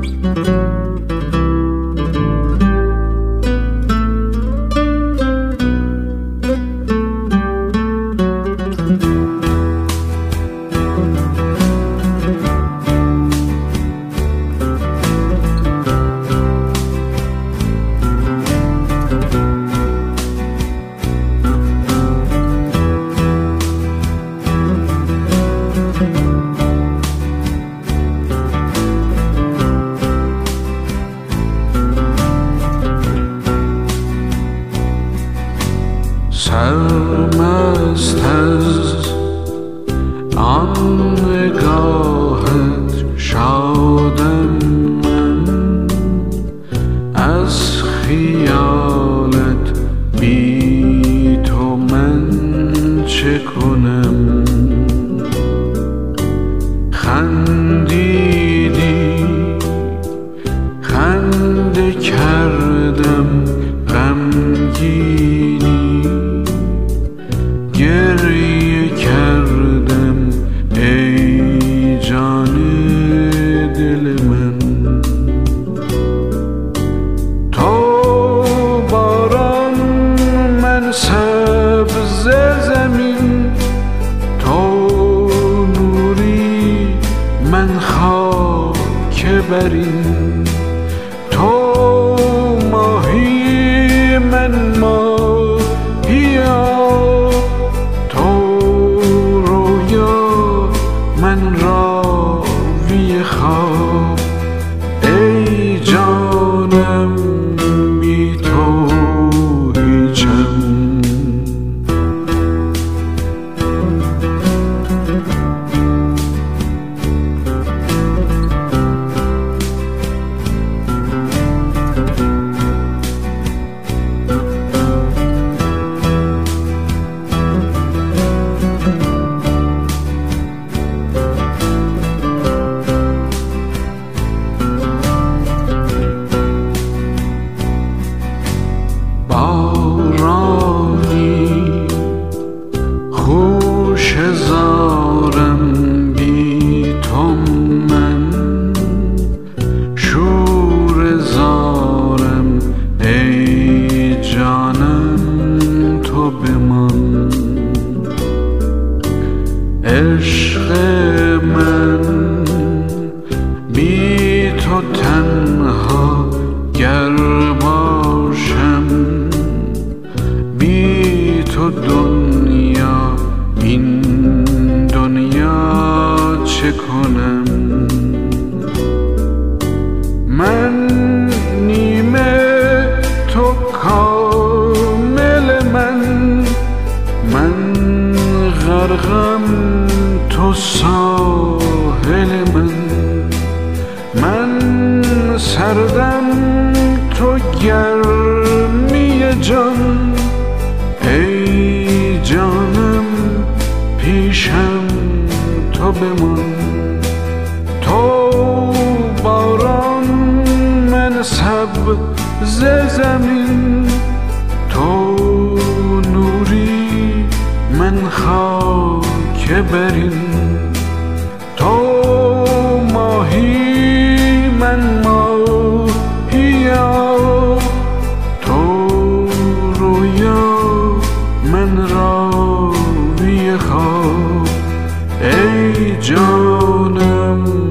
سرمست از آن نگاهت شادم من، از خیالت بی تو من چه کنم؟ خندیدی خنده کردم غمگینی، گریه کردم ای جان دل من. تو باران من سبز زمین، تو نوری من خاک برین، تو ماهی من ماهیا، من راوی خواب. ای جانم بی تو هیچم. بارانی خوش زارم بی تو من، شور زارم ای جانم تو بمان. عشق من بی تو تنها گر باشم، بی تو دنیا این دنیا چه کنم؟ من نیمه تو کامل من غرقم تو ساحل من سردم تو گرمی جان. ای جانم پیشم تو بمان. تو باران من سبز زمین، تو نوری من خاک برین، تو ماهی من ماهیا، تو رویا من راوی خواب. ای جانم